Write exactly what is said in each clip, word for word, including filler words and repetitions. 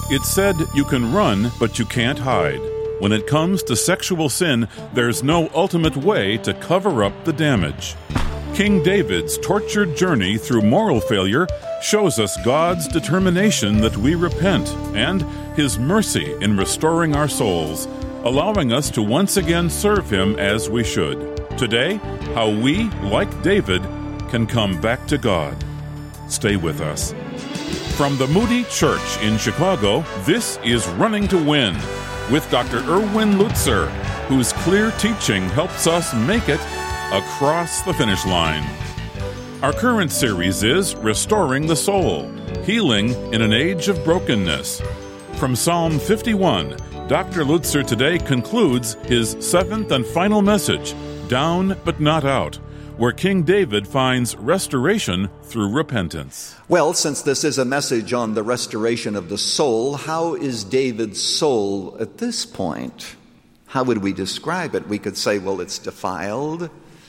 It's said you can run, but you can't hide. When it comes to sexual sin, there's no ultimate way to cover up the damage. King David's tortured journey through moral failure shows us God's determination that we repent and His mercy in restoring our souls, allowing us to once again serve Him as we should. Today, how we, like David, can come back to God. Stay with us. From the Moody Church in Chicago, this is Running to Win with Doctor Erwin Lutzer, whose clear teaching helps us make it across the finish line. Our current series is Restoring the Soul, Healing in an Age of Brokenness. From Psalm fifty-one, Doctor Lutzer today concludes his seventh and final message, Down but Not Out, where King David finds restoration through repentance. Well, since this is a message on the restoration of the soul, how is David's soul at this point? How would we describe it? We could say, well, it's defiled,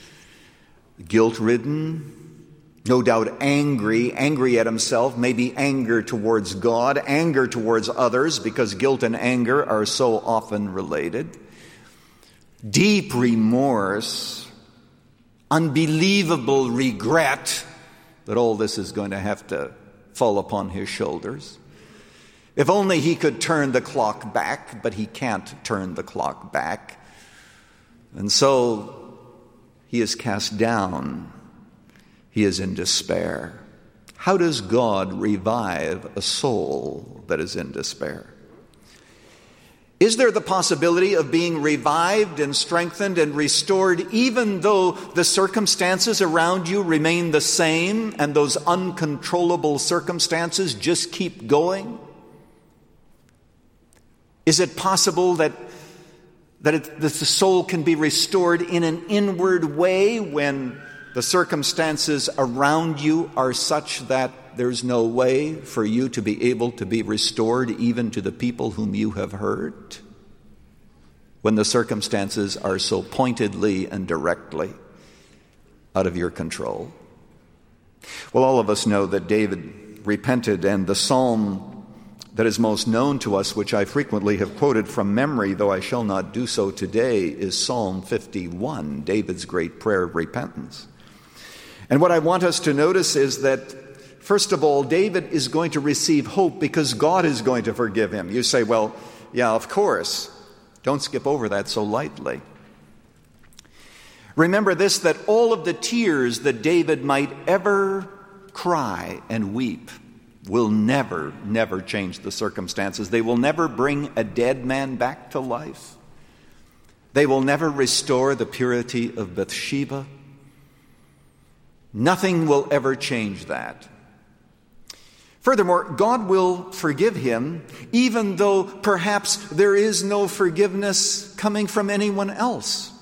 guilt-ridden, no doubt angry, angry at himself, maybe anger towards God, anger towards others, because guilt and anger are so often related, deep remorse, unbelievable regret that all this is going to have to fall upon his shoulders. If only he could turn the clock back, but he can't turn the clock back. And so he is cast down. He is in despair. How does God revive a soul that is in despair? Is there the possibility of being revived and strengthened and restored even though the circumstances around you remain the same and those uncontrollable circumstances just keep going? Is it possible that, that, it, that the soul can be restored in an inward way when the circumstances around you are such that there's no way for you to be able to be restored even to the people whom you have hurt? When the circumstances are so pointedly and directly out of your control? Well, all of us know that David repented, and the psalm that is most known to us, which I frequently have quoted from memory, though I shall not do so today, is Psalm fifty-one, David's great prayer of repentance. And what I want us to notice is that, first of all, David is going to receive hope because God is going to forgive him. You say, well, yeah, of course. Don't skip over that so lightly. Remember this, that all of the tears that David might ever cry and weep will never, never change the circumstances. They will never bring a dead man back to life. They will never restore the purity of Bathsheba. Nothing will ever change that. Furthermore, God will forgive him, even though perhaps there is no forgiveness coming from anyone else.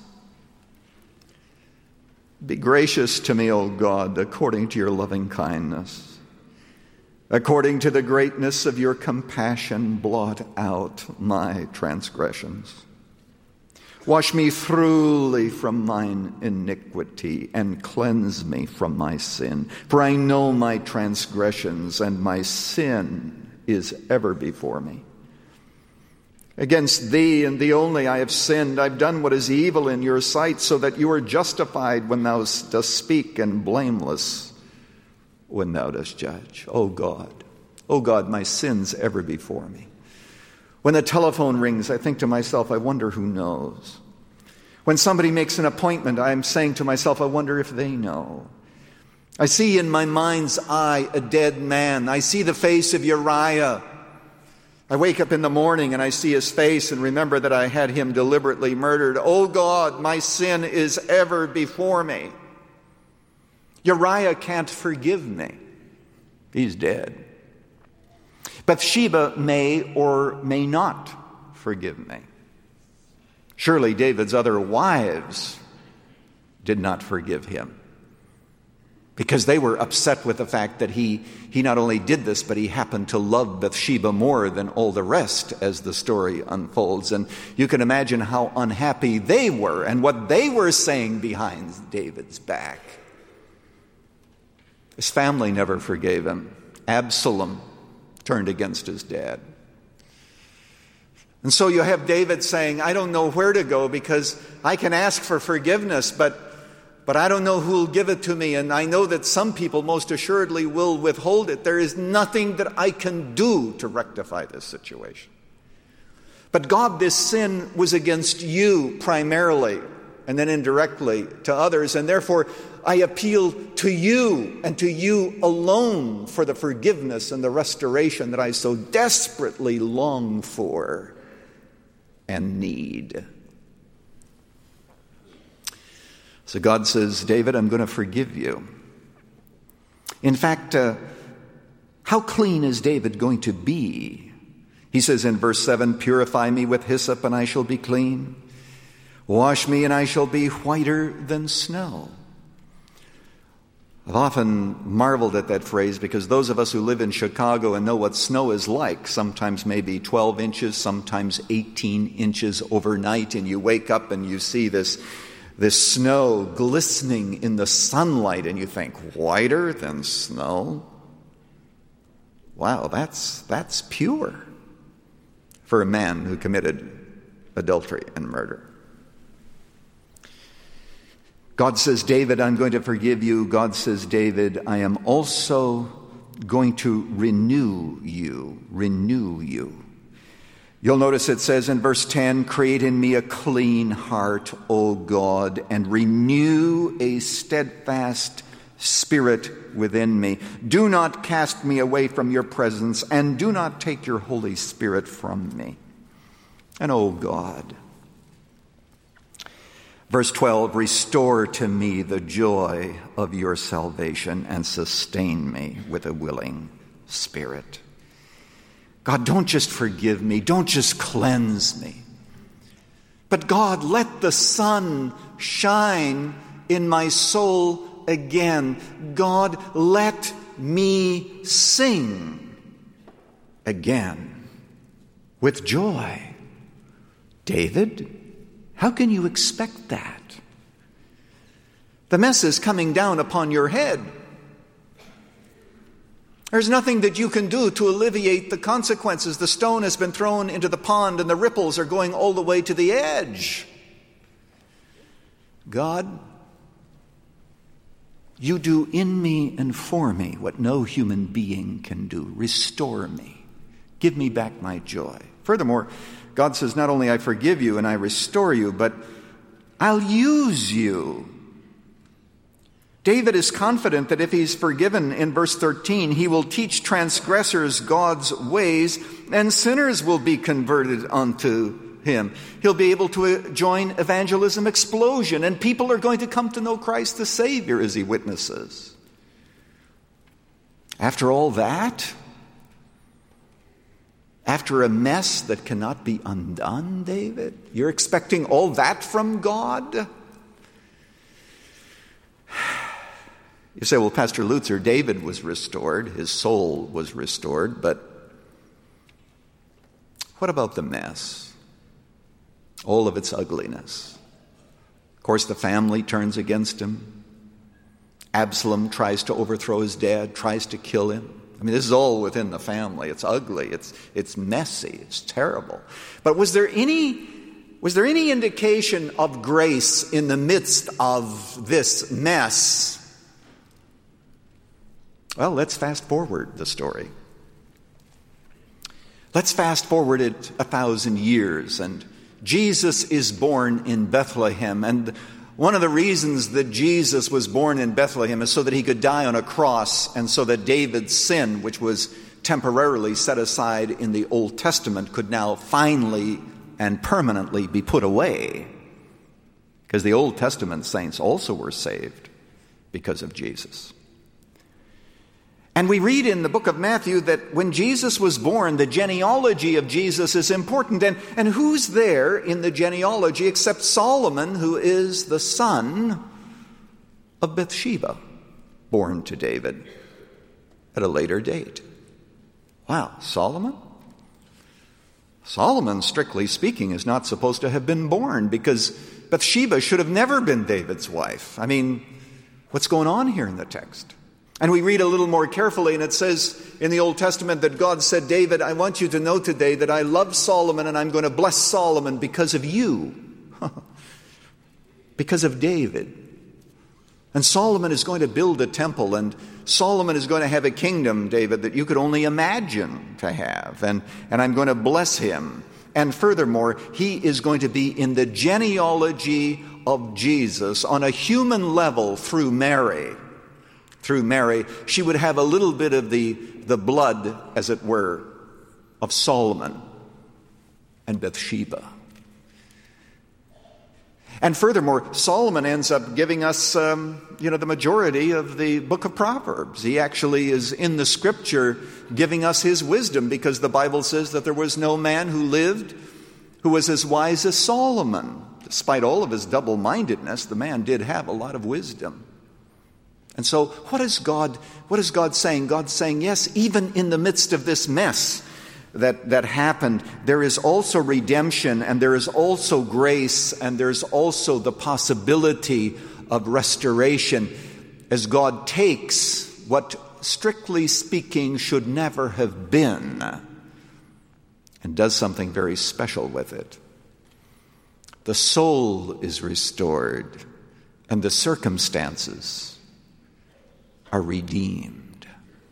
Be gracious to me, O God, according to your loving kindness. According to the greatness of your compassion, blot out my transgressions. Wash me thoroughly from mine iniquity and cleanse me from my sin. For I know my transgressions, and my sin is ever before me. Against thee and thee only I have sinned. I've done what is evil in your sight, so that you are justified when thou dost speak, and blameless when thou dost judge. O God, O God, my sin's ever before me. When the telephone rings, I think to myself, I wonder who knows. When somebody makes an appointment, I'm saying to myself, I wonder if they know. I see in my mind's eye a dead man. I see the face of Uriah. I wake up in the morning and I see his face and remember that I had him deliberately murdered. Oh God, my sin is ever before me. Uriah can't forgive me. He's dead. Bathsheba may or may not forgive me. Surely David's other wives did not forgive him, because they were upset with the fact that he, he not only did this, but he happened to love Bathsheba more than all the rest as the story unfolds. And you can imagine how unhappy they were and what they were saying behind David's back. His family never forgave him. Absalom turned against his dad. And so you have David saying, I don't know where to go because I can ask for forgiveness, but, but I don't know who will give it to me. And I know that some people most assuredly will withhold it. There is nothing that I can do to rectify this situation. But God, this sin was against you primarily, and then indirectly to others. And therefore, I appeal to you and to you alone for the forgiveness and the restoration that I so desperately long for and need. So God says, David, I'm going to forgive you. In fact, uh, how clean is David going to be? He says in verse seven, purify me with hyssop and I shall be clean. Wash me and I shall be whiter than snow. I've often marveled at that phrase because those of us who live in Chicago and know what snow is like, sometimes maybe twelve inches, sometimes eighteen inches overnight, and you wake up and you see this, this snow glistening in the sunlight and you think, whiter than snow? Wow, that's, that's pure for a man who committed adultery and murder. God says, David, I'm going to forgive you. God says, David, I am also going to renew you. Renew you. You'll notice it says in verse ten, create in me a clean heart, O God, and renew a steadfast spirit within me. Do not cast me away from your presence, and do not take your Holy Spirit from me. And, O God, verse twelve, restore to me the joy of your salvation and sustain me with a willing spirit. God, don't just forgive me. Don't just cleanse me. But God, let the sun shine in my soul again. God, let me sing again with joy. David, how can you expect that? The mess is coming down upon your head. There's nothing that you can do to alleviate the consequences. The stone has been thrown into the pond and the ripples are going all the way to the edge. God, you do in me and for me what no human being can do. Restore me. Give me back my joy. Furthermore, God says, not only I forgive you and I restore you, but I'll use you. David is confident that if he's forgiven in verse thirteen, he will teach transgressors God's ways and sinners will be converted unto him. He'll be able to join evangelism explosion and people are going to come to know Christ the Savior as he witnesses. After all that, after a mess that cannot be undone, David, you're expecting all that from God? You say, well, Pastor Lutzer, David was restored, his soul was restored, but what about the mess? All of its ugliness. Of course, the family turns against him. Absalom tries to overthrow his dad, tries to kill him. I mean, this is all within the family. It's ugly. It's it's messy. It's terrible. But was there any was there any indication of grace in the midst of this mess? Well, let's fast forward the story. Let's fast forward it a thousand years, and Jesus is born in Bethlehem, and one of the reasons that Jesus was born in Bethlehem is so that he could die on a cross and so that David's sin, which was temporarily set aside in the Old Testament, could now finally and permanently be put away. Because the Old Testament saints also were saved because of Jesus. And we read in the book of Matthew that when Jesus was born, the genealogy of Jesus is important. And, and who's there in the genealogy except Solomon, who is the son of Bathsheba, born to David at a later date. Wow, Solomon? Solomon, strictly speaking, is not supposed to have been born because Bathsheba should have never been David's wife. I mean, what's going on here in the text? And we read a little more carefully, and it says in the Old Testament that God said, David, I want you to know today that I love Solomon, and I'm going to bless Solomon because of you. Because of David. And Solomon is going to build a temple, and Solomon is going to have a kingdom, David, that you could only imagine to have. And, and I'm going to bless him. And furthermore, he is going to be in the genealogy of Jesus on a human level through Mary. Through Mary, she would have a little bit of the, the blood, as it were, of Solomon and Bathsheba. And furthermore, Solomon ends up giving us, um, you know, the majority of the book of Proverbs. He actually is in the scripture giving us his wisdom, because the Bible says that there was no man who lived who was as wise as Solomon. Despite all of his double-mindedness, the man did have a lot of wisdom. And so what is God, what is God saying? God's saying, yes, even in the midst of this mess that, that happened, there is also redemption, and there is also grace, and there's also the possibility of restoration as God takes what, strictly speaking, should never have been and does something very special with it. The soul is restored, and the circumstances are redeemed.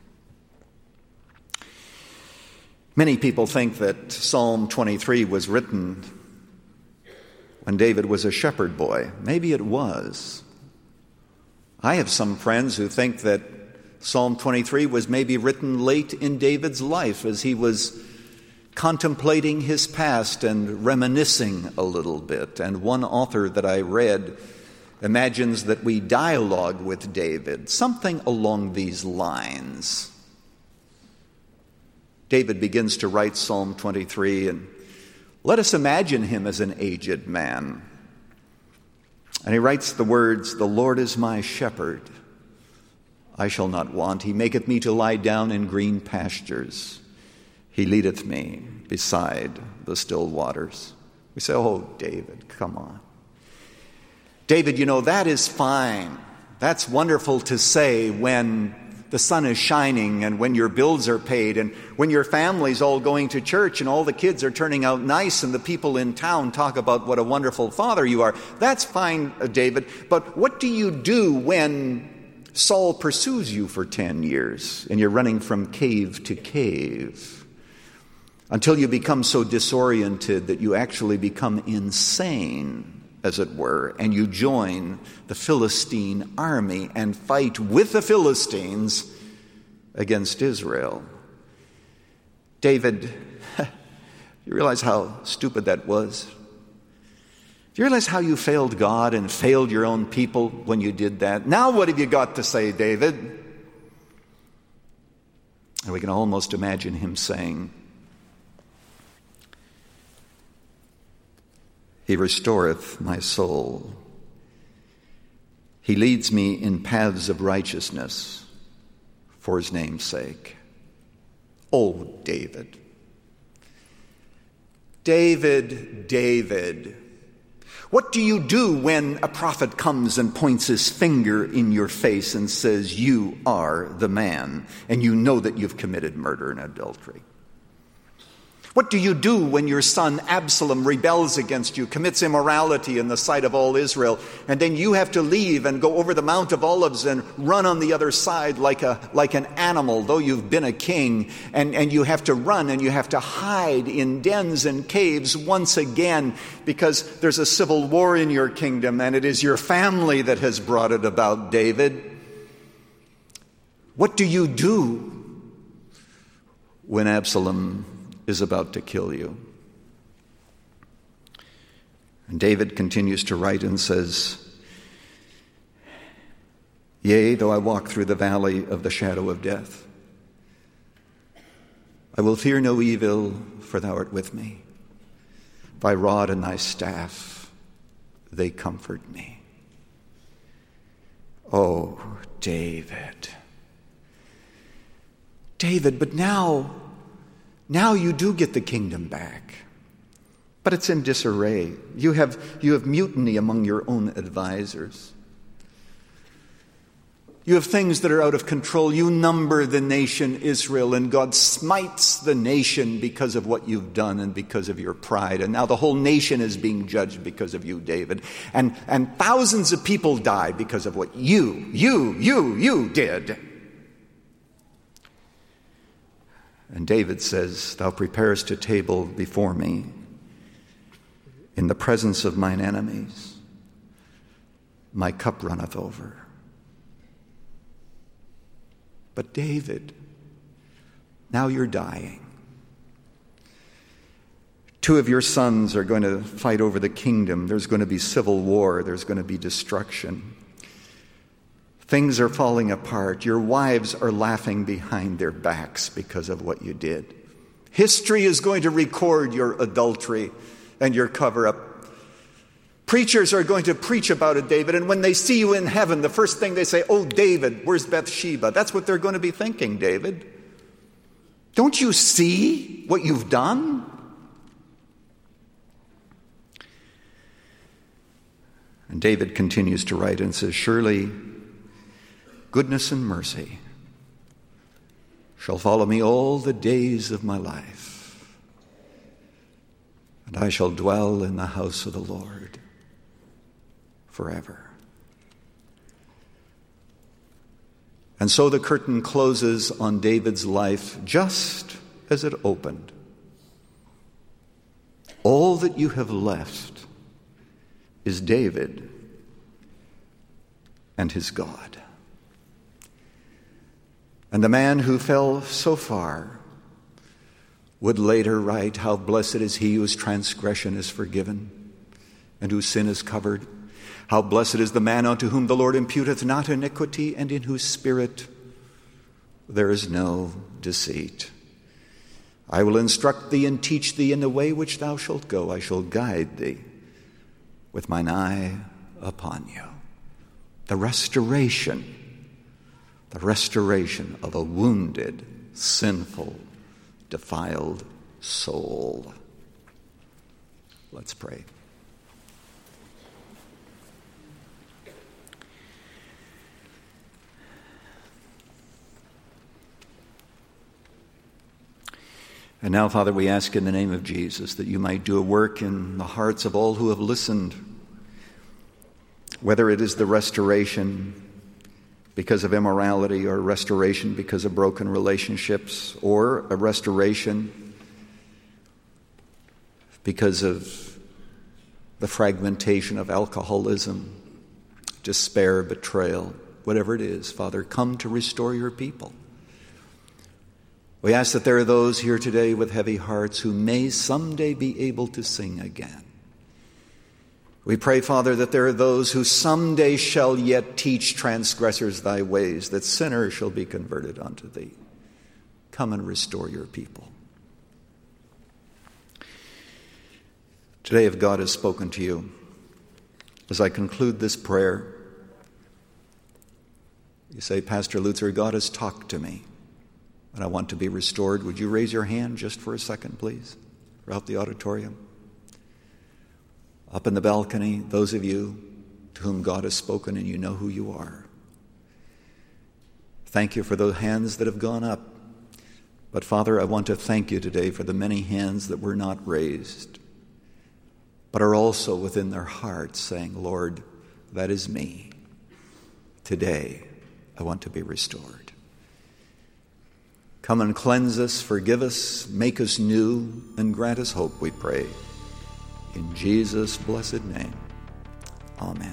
Many people think that Psalm twenty-three was written when David was a shepherd boy. Maybe it was. I have some friends who think that Psalm twenty-three was maybe written late in David's life as he was contemplating his past and reminiscing a little bit. And one author that I read imagines that we dialogue with David, something along these lines. David begins to write Psalm twenty-three, and let us imagine him as an aged man. And he writes the words, "The Lord is my shepherd, I shall not want. He maketh me to lie down in green pastures. He leadeth me beside the still waters." We say, oh, David, come on. David, you know, that is fine. That's wonderful to say when the sun is shining and when your bills are paid and when your family's all going to church and all the kids are turning out nice and the people in town talk about what a wonderful father you are. That's fine, David. But what do you do when Saul pursues you for ten years and you're running from cave to cave until you become so disoriented that you actually become insane, as it were, and you join the Philistine army and fight with the Philistines against Israel? David, you realize how stupid that was? Do you realize how you failed God and failed your own people when you did that? Now what have you got to say, David? And we can almost imagine him saying, He restoreth my soul. He leads me in paths of righteousness for his name's sake. Oh, David. David, David. What do you do when a prophet comes and points his finger in your face and says, you are the man, and you know that you've committed murder and adultery? What do you do when your son Absalom rebels against you, commits immorality in the sight of all Israel, and then you have to leave and go over the Mount of Olives and run on the other side like a like an animal, though you've been a king, and, and you have to run and you have to hide in dens and caves once again because there's a civil war in your kingdom and it is your family that has brought it about, David? What do you do when Absalom is about to kill you? And David continues to write and says, yea, though I walk through the valley of the shadow of death, I will fear no evil, for thou art with me. Thy rod and thy staff, they comfort me. Oh, David. David, but now Now you do get the kingdom back, but it's in disarray. You have, you have mutiny among your own advisors. You have things that are out of control. You number the nation Israel, and God smites the nation because of what you've done and because of your pride. And now the whole nation is being judged because of you, David. And, and thousands of people die because of what you, you, you, you did. And David says, thou preparest a table before me in the presence of mine enemies. My cup runneth over. But David, now you're dying. Two of your sons are going to fight over the kingdom. There's going to be civil war. There's going to be destruction. Things are falling apart. Your wives are laughing behind their backs because of what you did. History is going to record your adultery and your cover-up. Preachers are going to preach about it, David, and when they see you in heaven, the first thing they say, oh, David, where's Bathsheba? That's what they're going to be thinking, David. Don't you see what you've done? And David continues to write and says, surely goodness and mercy shall follow me all the days of my life, and I shall dwell in the house of the Lord forever. And so the curtain closes on David's life just as it opened. All that you have left is David and his God. And the man who fell so far would later write, how blessed is he whose transgression is forgiven and whose sin is covered. How blessed is the man unto whom the Lord imputeth not iniquity, and in whose spirit there is no deceit. I will instruct thee and teach thee in the way which thou shalt go. I shall guide thee with mine eye upon you. The restoration, the restoration of a wounded, sinful, defiled soul. Let's pray. And now, Father, we ask in the name of Jesus that you might do a work in the hearts of all who have listened, whether it is the restoration because of immorality, or restoration because of broken relationships, or a restoration because of the fragmentation of alcoholism, despair, betrayal, whatever it is. Father, come to restore your people. We ask that there are those here today with heavy hearts who may someday be able to sing again. We pray, Father, that there are those who someday shall yet teach transgressors thy ways, that sinners shall be converted unto thee. Come and restore your people. Today, if God has spoken to you, as I conclude this prayer, you say, Pastor Lutzer, God has talked to me, and I want to be restored. Would you raise your hand just for a second, please, throughout the auditorium? Up in the balcony, those of you to whom God has spoken and you know who you are. Thank you for those hands that have gone up. But Father, I want to thank you today for the many hands that were not raised, but are also within their hearts saying, Lord, that is me. Today, I want to be restored. Come and cleanse us, forgive us, make us new, and grant us hope, we pray. In Jesus' blessed name, amen.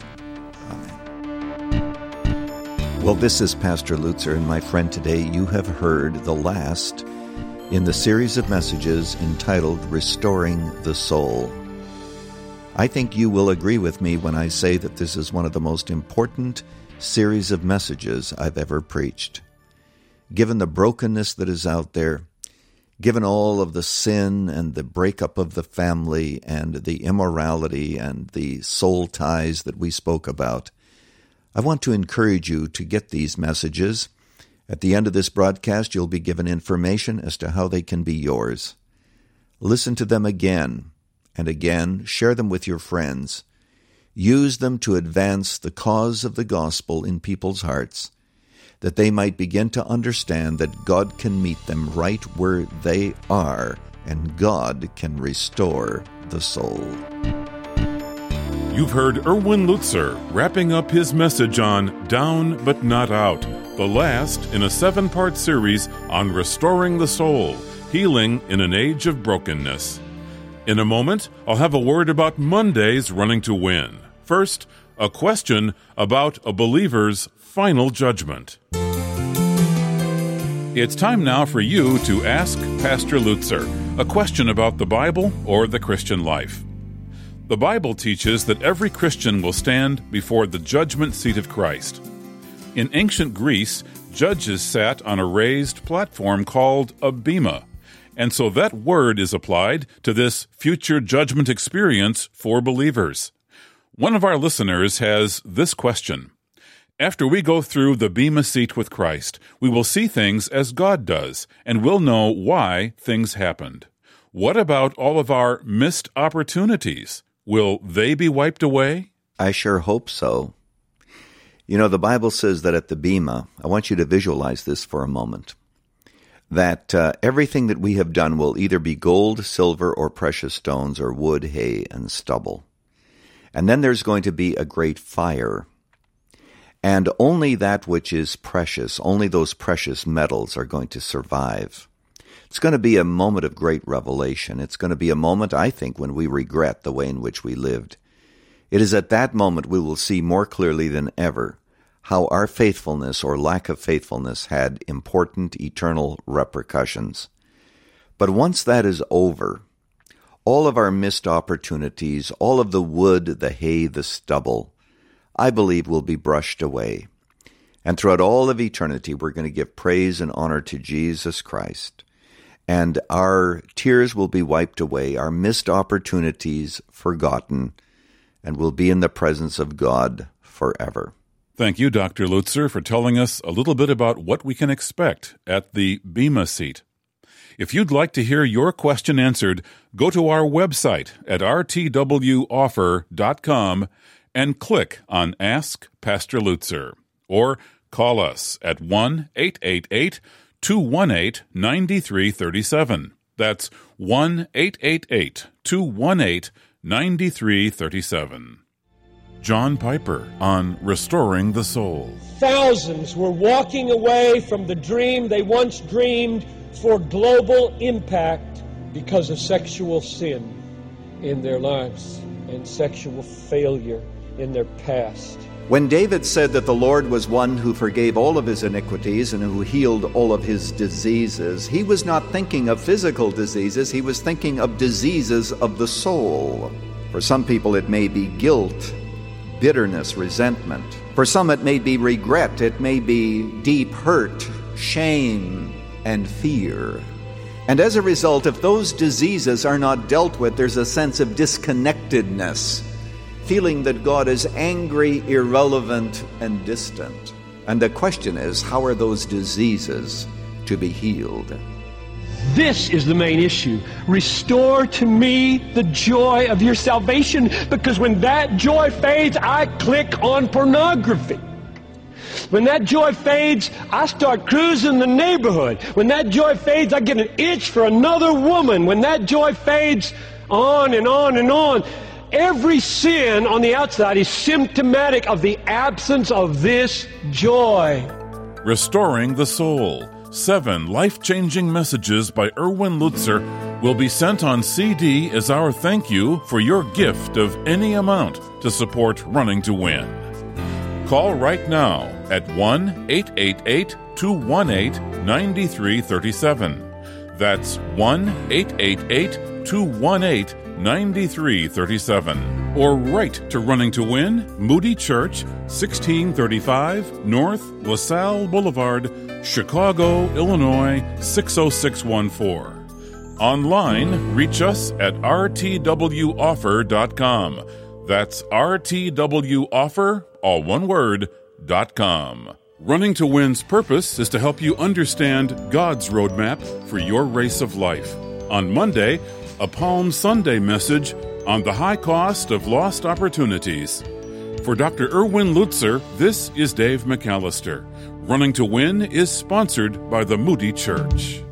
Amen. Well, this is Pastor Lutzer, and my friend, today you have heard the last in the series of messages entitled Restoring the Soul. I think you will agree with me when I say that this is one of the most important series of messages I've ever preached. Given the brokenness that is out there, given all of the sin and the breakup of the family and the immorality and the soul ties that we spoke about, I want to encourage you to get these messages. At the end of this broadcast, you'll be given information as to how they can be yours. Listen to them again and again. Share them with your friends. Use them to advance the cause of the gospel in people's hearts. that they might begin to understand that God can meet them right where they are, and God can restore the soul. You've heard Erwin Lutzer wrapping up his message on Down But Not Out, the last in a seven-part series on restoring the soul, healing in an age of brokenness. In a moment, I'll have a word about Monday's Running to Win. First, a question about a believer's final judgment. It's time now for you to ask Pastor Lutzer a question about the Bible or the Christian life. The Bible teaches that every Christian will stand before the judgment seat of Christ. In ancient Greece, judges sat on a raised platform called a bema, and so that word is applied to this future judgment experience for believers. One of our listeners has this question. After we go through the bema seat with Christ, we will see things as God does, and we'll know why things happened. What about all of our missed opportunities? Will they be wiped away? I sure hope so. You know, the Bible says that at the bema, I want you to visualize this for a moment, that uh, everything that we have done will either be gold, silver, or precious stones, or wood, hay, and stubble. And then there's going to be a great fire. And only that which is precious, only those precious metals are going to survive. It's going to be a moment of great revelation. It's going to be a moment, I think, when we regret the way in which we lived. It is at that moment we will see more clearly than ever how our faithfulness or lack of faithfulness had important eternal repercussions. But once that is over, all of our missed opportunities, all of the wood, the hay, the stubble, I believe will be brushed away. And throughout all of eternity, we're going to give praise and honor to Jesus Christ. And our tears will be wiped away, our missed opportunities forgotten, and we'll be in the presence of God forever. Thank you, Doctor Lutzer, for telling us a little bit about what we can expect at the bema seat. If you'd like to hear your question answered, go to our website at r t w offer dot com and click on Ask Pastor Lutzer, or call us at one eight eight eight, two one eight, nine three three seven. That's one eight eight eight, two one eight, nine three three seven. John Piper on Restoring the Soul. Thousands were walking away from the dream they once dreamed for global impact because of sexual sin in their lives and sexual failure in their past. When David said that the Lord was one who forgave all of his iniquities and who healed all of his diseases, he was not thinking of physical diseases, he was thinking of diseases of the soul. For some people it may be guilt, bitterness, resentment. For some it may be regret, it may be deep hurt, shame, and fear. And as a result, if those diseases are not dealt with, there's a sense of disconnectedness, feeling that God is angry, irrelevant, and distant. And the question is, how are those diseases to be healed? This is the main issue. Restore to me the joy of your salvation, because when that joy fades, I click on pornography. When that joy fades, I start cruising the neighborhood. When that joy fades, I get an itch for another woman. When that joy fades, on and on and on. Every sin on the outside is symptomatic of the absence of this joy. Restoring the Soul. Seven life-changing messages by Erwin Lutzer will be sent on C D as our thank you for your gift of any amount to support Running to Win. Call right now at one eight eight eight, two one eight, nine three three seven. That's one eight eight eight, two one eight, nine three three seven. Or write to Running to Win, Moody Church, sixteen thirty-five North LaSalle Boulevard, Chicago, Illinois, six oh six one four. Online, reach us at r t w offer dot com. That's r t w offer, all one word, dot com. Running to Win's purpose is to help you understand God's roadmap for your race of life. On Monday, a Palm Sunday message on the high cost of lost opportunities. For Doctor Erwin Lutzer, this is Dave McAllister. Running to Win is sponsored by the Moody Church.